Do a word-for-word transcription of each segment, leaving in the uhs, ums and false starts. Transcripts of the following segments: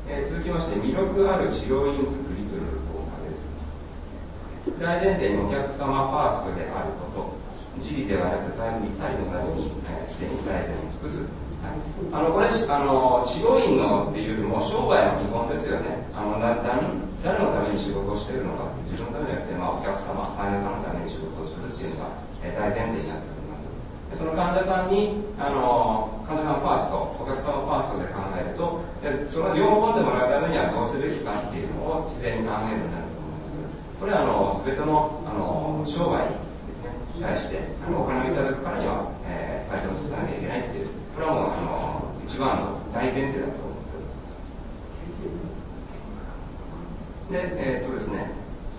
えー、続きまして、魅力ある治療院作りという動画です。大前提にお客様ファーストであること、自利ではなく他人のためにすで、えー、に最善を尽くす。はい、あのこれあの治療院のっていうよりも商売の基本ですよね。あの誰誰のために仕事をしているのか、自分のためじゃなくて、まあ、お客様、患者さんのために仕事をするっていうのが、えー、大前提になっております。でその患者さんにあの患者さんファースト、お客様ファーストで考えると、でその喜んでもらうためにはどうすべきかっていうのを自然に考えるようになると思います。これはあの全てのあの商売ですね、対してあのお金をいただくからには、えー、最初に進めなきゃいけないっていう、これはもうあの一番の大前提だと思っております。で、えー、っとですね、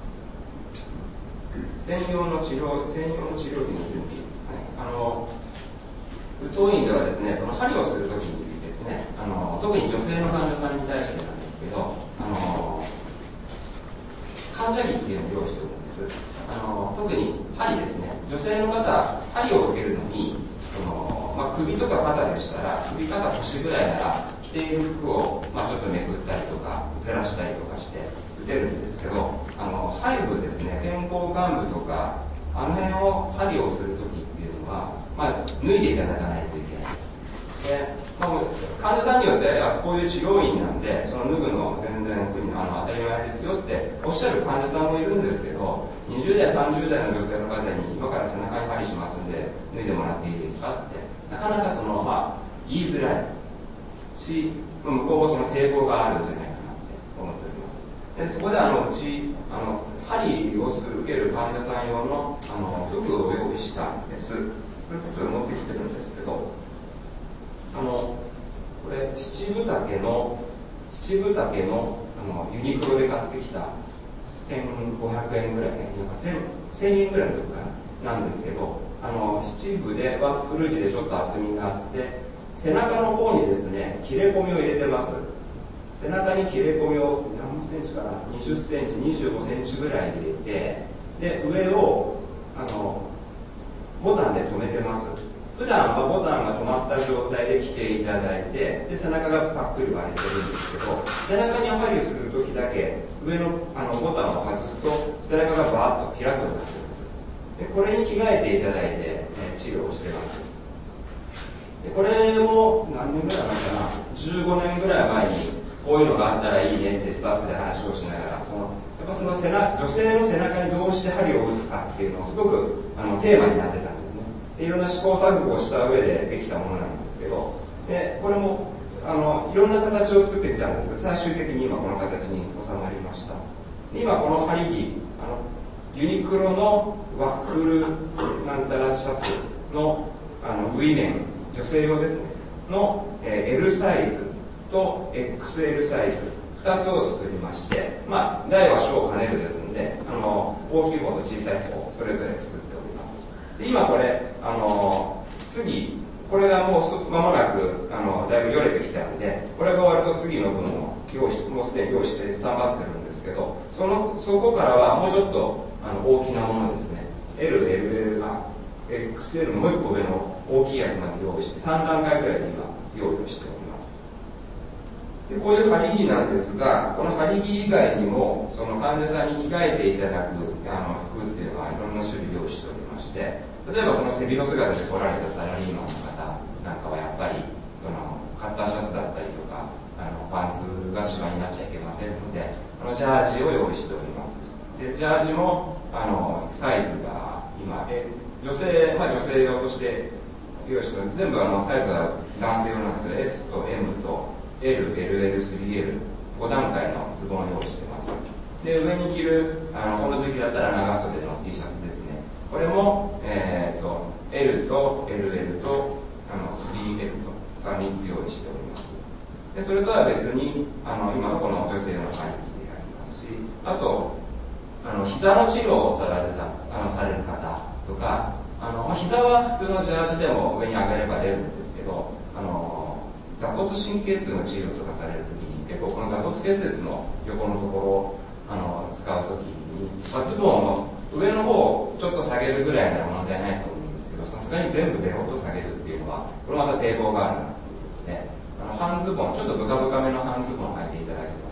専用の治療、専用の治療器の準備、はい、あの当院ではですね、その針をするときにですね、あの特に女性の患者さんに対してなんですけど、あの患者着っていうのを用意しておるんです。あの特に針ですね、女性の方、針を受けるのにその、まあ、首とか肩でしたら、首肩腰ぐらいなら着ている服を、まあ、ちょっとめくったりとかずらしたりとかして打てるんですけど、あの背部ですね、肩甲幹部とかあの辺を針をするときっていうのは、まあ、脱いでいただかないといけない。で、まあ、患者さんによってあこういう治療院なんでその脱ぐの全然あの当たり前ですよっておっしゃる患者さんもいるんですけど、にじゅう代さんじゅう代の女性の方に今から背中に針しますんで脱いでもらっていいですかってなかなかその、まあ、言いづらいし、向こうもその抵抗があるんじゃないかなって思っております。でそこであのうちあの針をする受ける患者さん用のあの服を用意したんです。これちょっと持ってきてるんですけど、あのこれ七分丈の七分丈のあのユニクロで買ってきたせんごひゃくえんぐらい、なんかせんえんぐらいのとこかななんですけど、あの七分でワッフル地でちょっと厚みがあって背中の方にですね切れ込みを入れてます。背中に切れ込みを何センチかな、にじゅっセンチ、にじゅうごセンチぐらい入れて、で上をあのボタンで留めてます。普段はボタンが止まった状態で着ていただいて、で背中がパックリ割れてるんですけど、背中に針をするときだけ上のあのボタンを外すと背中がバーッと開くようになってるんです。でこれに着替えていただいて、えー、治療をしてます。でこれも何年ぐらい前かな、じゅうごねんぐらい前にこういうのがあったらいいねってスタッフで話をしながら、そのやっぱその背中女性の背中にどうして針を打つかっていうのをすごくあのテーマになってたんですね。でいろんな試行錯誤をした上でできたものなんですけど、でこれもあのいろんな形を作ってみたんですけど、最終的に今この形に収まりました。で今この針着、あのユニクロのワッフルなんたらシャツのあの V 面、女性用ですねの、えー、L サイズと エックスエル サイズふたつを作りまして、まあ大は小を兼ねるですので、あの大きい方と小さい方それぞれ作っております。で今これあの次これがもう間もなくあのだいぶよれてきたんで、これが終わると次の分を用意しもうすでに用意してスタンバってるんですけど、そのそこからはもうちょっとあの大きなものですね、 エル、エルエル、あ エックスエル のもう一個上の大きいやつまで用意してさん段階ぐらいで今用意しております。でこういう針着なんですが、この針着以外にもその患者さんに着替えていただくあの服っていうのはいろんな種類用意しておりまして、例えばその背広姿で来られたサラリーマンの方なんかはやっぱりそのカッターシャツだったりとかあのパンツがシワになっちゃいけませんので、このジャージを用意しております。でジャージもあのサイズが今え女性、まあ、女性用として用意しております。全部あのサイズは男性用なんですけど エス と エム とエル、エルエル、スリーエル、ご段階のズボンを用意しています。で、上に着る、あの、この時期だったら長袖の T シャツですね。これも、えーと、L と エルエル と、あの、スリーエル とさんみっつ用意しております。で、それとは別に、あの、今のこの女性の針着でありますし、あと、あの、膝の治療をされた、あの、される方とか、あの、まあ、膝は普通のジャージでも上に上がれば出るんですけど、あの、座骨神経痛の治療とかされるときに結構この座骨結節の横のところをあの使うときに、まあ、ズボンの上の方をちょっと下げるぐらいなら問題ないと思うんですけど、さすがに全部ベロッと下げるっていうのはこれまた抵抗があるなということで、あの半ズボン、ちょっとブカブカめの半ズボンを履いていただ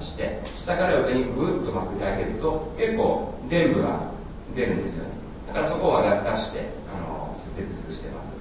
して、下から上にぐっとまくり上げると結構電部が出るんですよね。だからそこを出してあの施術してます。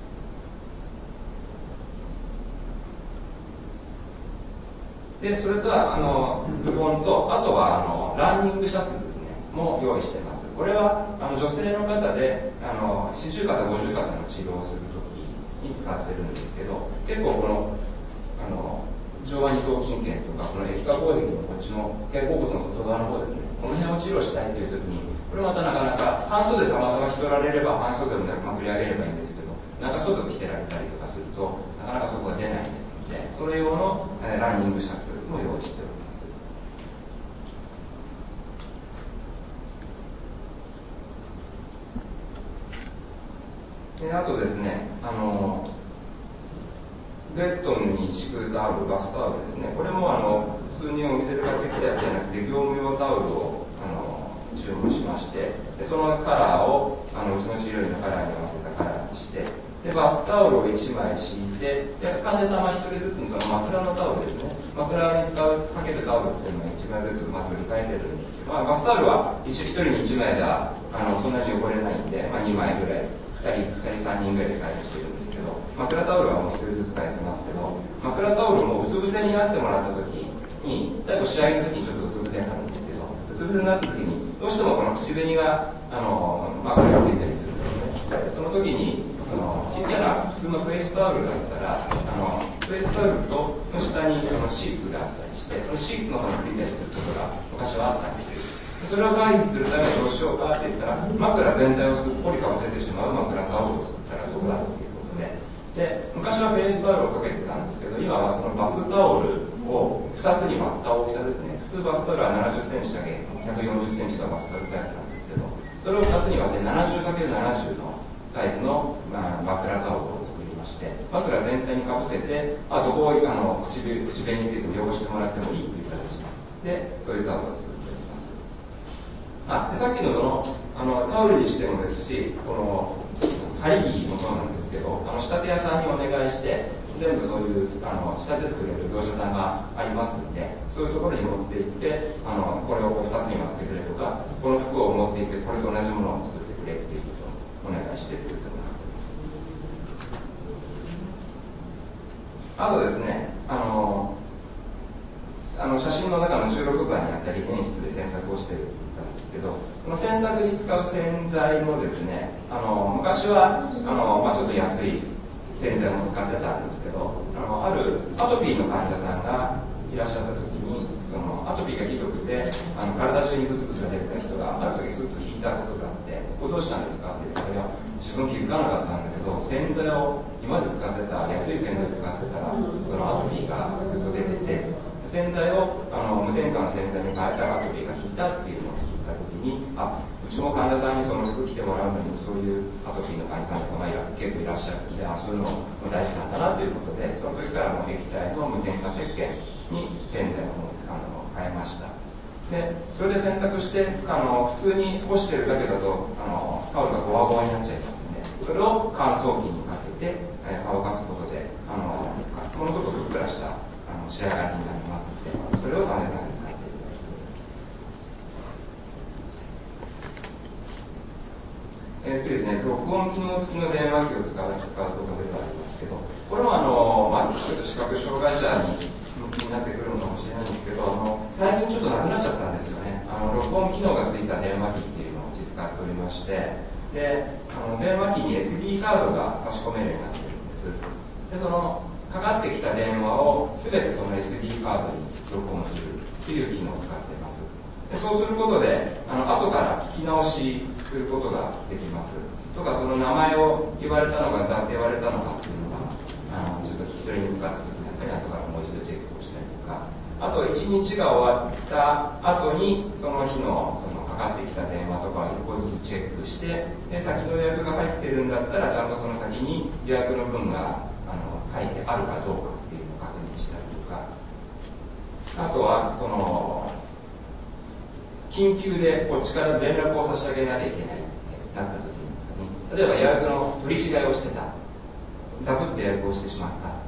でそれとはあのズボンと、あとはあのランニングシャツですねも用意してます。これはあの女性の方であの四十肩五十肩の治療をするときに使ってるんですけど、結構このあの上腕二頭筋腱とかこの液化攻撃のこっちの肩甲骨の外側の方ですね、この辺を治療したいというときに、これまたなかなか半袖たまたま着取られれば半袖をまくり上げればいいんですけど、長袖を着てられたりとかするとなかなかそこが出ないんですので、それ用の、えー、ランニングシャツも用意しております。であとですね、あのベッドに敷くタオル、バスタオルですね、これもあの普通にお店で買ってきたやつじゃなくて業務用タオルをあの注文しまして、でそのカラーをあのうちの治療院のカラーに合わせたカラーにして、でバスタオルをいちまい敷いて、で患者様ひとりずつにその枕のタオルですね、枕に使うかけるタオルっていうのをいちまいずつまあ取り替えてるんですけど、まあ、バスタオルはひとりにいちまいではあのそんなに汚れないんで、まあ、にまいぐらいふたり、ふたりさんにんぐらいで開発してるんですけど、枕タオルはもうひとりずつ変えてますけど、枕タオルもうつ伏せになってもらった時に、最後仕上げの時にちょっとうつ伏せになるんですけど、うつ伏せになった時にどうしてもこの口紅があの枕についたりするんですね。その時にあのちっちゃな普通のフェイスタオルだったら、あのフェイスタオルとの下にそのシーツがあったりして、そのシーツの方についたりすることが昔はあったんですよ。それを回避するためにどうしようかって言ったら、枕全体をすっぽりかぶせてしまう枕タオルを作ったらどうだっていうことで、で昔はフェイスタオルをかけてたんですけど、今はそのバスタオルをふたつに割った大きさですね。普通バスタオルはななじゅっセンチだけ、ひゃくよんじゅっセンチがバスタオルサイズなんですけど、それをふたつに割って ななじゅうかけるななじゅう のサイズの、まあ、枕タオルを作りまして、枕全体にかぶせて、あどこをあの 口, 口紅についても汚してもらってもいいという形で、そういうタオルを作ってあでさっきのそのあのタオルにしてもですし、この針木もそうなんですけど、あの仕立て屋さんにお願いして全部そういうあの仕立ててくれる業者さんがありますので、そういうところに持って行ってあのこれをふたつに割ってくれとか、この服を持って行ってこれと同じものを作ってくれっていうことをお願いして作ってもらう。あとですね、あのあの写真の中のじゅうろくばんにあったり演出で洗濯をしているけど、この洗濯に使う洗剤もですね、あの昔はあの、まあ、ちょっと安い洗剤も使ってたんですけど、あのあるアトピーの患者さんがいらっしゃった時に、そのアトピーがひどくてあの体中にブツブツが出てた人がある時スッと引いたことがあって、これどうしたんですかって言ったら、自分気づかなかったんだけど洗剤を今まで使ってた安い洗剤使ってたらそのアトピーがずっと出てて、洗剤をあの無添加の洗剤に変えたらアトピーが引いたっていうのを聞いた時に、あうちも患者さんにその服着てもらうのにもそういうアトピーの患者さんとかが結構いらっしゃるので、あそういうのも大事なんだなということで、その時からもう液体の無添加石鹸に洗剤をあの変えました。でそれで洗濯してあの普通に干してるだけだとあのタオルがゴワゴワになっちゃいますので、それを乾燥機にかけて、えー、乾かすことであのものすごくふっくらしたあの仕上がりになりますので、それを患者さんに使っていただきます。えー、次ですね、録音機能付きの電話機を使う、使うことではありますけど、これもあの、まあ、ちょっと視覚障害者に向きになってくるのかもしれないんですけど、あの最近ちょっとなくなっちゃったんですよね。あの録音機能が付いた電話機っていうのをうち使っておりまして、であの電話機に エスディー カードが差し込めるようになってるんです。でそのかかってきた電話を全てその エスディー カードに録音するという機能を使っています。でそうすることであの後から聞き直しすることができます。とかその名前を言われたのかだって言われたのかっていうのがあのちょっと聞き取りにくかった時にあったり、後からもう一度チェックをしたりとか、あといちにちが終わった後にその日のそのかかってきた電話とかを一個ずつチェックして、で先の予約が入ってるんだったらちゃんとその先に予約の分があの書いてあるかどうかっていうのを確認したりとか、あとはその緊急でこっちから連絡を差し上げなきゃいけないってなった時に、例えば予約の取り違いをしてた、ダブって予約をしてしまったっていうふうに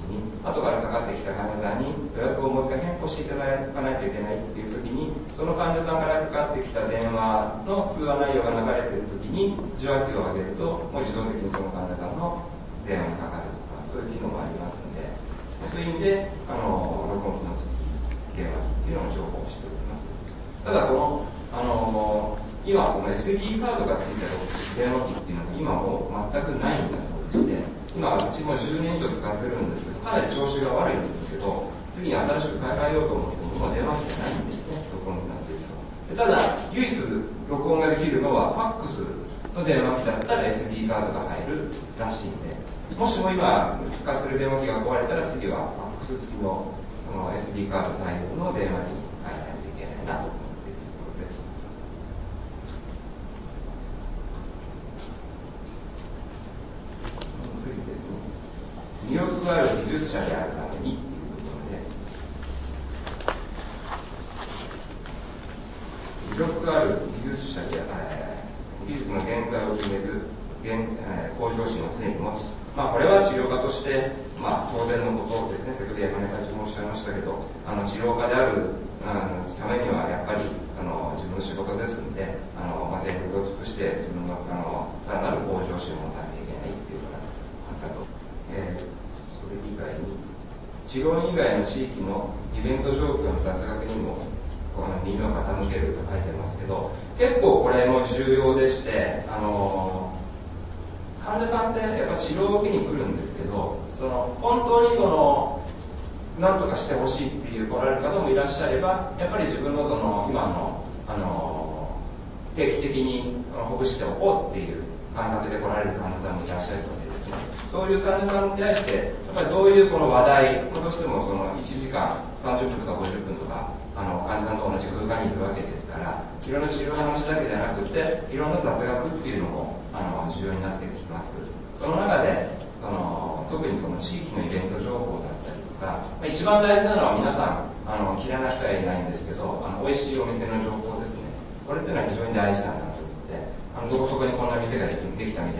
に、後からかかってきた患者さんに予約をもう一回変更していただかないといけないっていう時に、その患者さんからかかってきた電話の通話内容が流れている時に受話器を上げると、もう自動的にその患者さんの電話にかかるとか、そういう機能もありますので、そういう意味であの録音機能付き電話機っていうのを情報をしております。ただこのあの今その エスディー カードが付いた電話機っていうのが今もう全くないんだそうでして、今うちもじゅうねん以上使ってるんですけど、かなり調子が悪いんですけど、次に新しく買い替えようと思っても今電話機じゃないんですね、録音機能付いた。ただ唯一録音ができるのはファックスの電話機だったら エスディー カードが入るらしいんで、もしも今使ってる電話機が壊れたら次はファックス付きの、その エスディー カード対応の電話に変えないといけないなと思っているところです。次ですね。魅力ある技術者であるためにというところで、魅力ある技術者である、技術の限界を決めず、向上心を常に持ち、まあ、これは治療家として、まあ、当然のことですね。先ほど山根会長もおっしゃいましたけど、あの治療家であるあのためにはやっぱりあの自分の仕事ですので、あの、まあ、全力を尽くして自分のあのさらなる向上心を持たなきゃいけないっていうのがあったと。えー、それ以外に治療院以外の地域のイベント状況の雑学にも耳を傾けると書いてますけど、結構これも重要でして、あの患者さんってやっぱ治療を受けに来るんですけど、その本当にその何とかしてほしいっていう来られる方もいらっしゃれば、やっぱり自分のその今のあの定期的にほぐしておこうっていう感覚で来られる患者さんもいらっしゃるのでですね、そういう患者さんに対してやっぱりどういうこの話題、どうしてもそのいちじかんさんじゅっぷんとかごじゅっぷんとかあの患者さんと同じ空間にいるわけですから、いろんな治療の話だけじゃなくて、いろんな雑学っていうのもあの重要になってきます。その中でその特にその地域のイベント情報だったりとか、一番大事なのは皆さんあの嫌な人はいないんですけど、あの美味しいお店の情報ですね。これっていうのは非常に大事だなと思って、あのどこそこにこんな店ができたみたいな